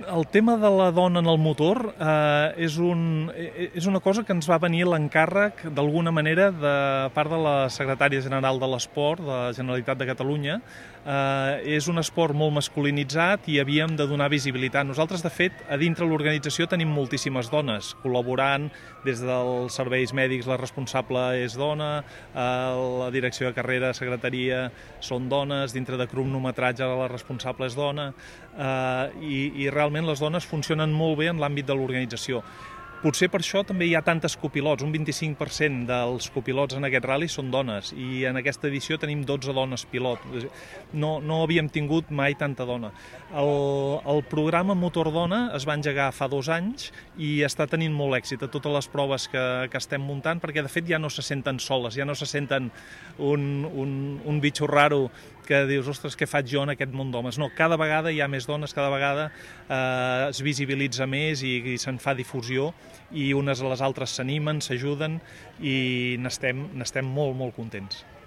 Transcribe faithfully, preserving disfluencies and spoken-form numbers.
El tema de la dona en el motor eh, és, un, és una cosa que ens va venir l'encàrrec d'alguna manera de part de la secretària general de l'esport de la Generalitat de Catalunya. Eh, és un esport molt masculinitzat i havíem de donar visibilitat. Nosaltres, de fet, a dintre l'organització tenim moltíssimes dones col·laborant, des dels serveis mèdics la responsable és dona, eh, la direcció de carrera, secretaria són dones, dintre de cronometratge la responsable és dona, eh, i, i realment les dones funcionen molt bé en l'àmbit de l'organització. Potser per això també hi ha tantes copilots, un vint-i-cinc per cent dels copilots en aquest ral·li són dones i en aquesta edició tenim dotze dones pilot. No, no havíem tingut mai tanta dona. El, el programa Motor Dona es va engegar fa dos anys i està tenint molt èxit a totes les proves que, que estem muntant, perquè de fet ja no se senten soles, ja no se senten un, un, un bitxo raro que dius, ostres, què faig jo en aquest món d'homes? No, cada vegada hi ha més dones, cada vegada eh, es visibilitza més i, i se'n fa difusió i unes a les altres s'animen, s'ajuden i n'estem n'estem molt, molt contents.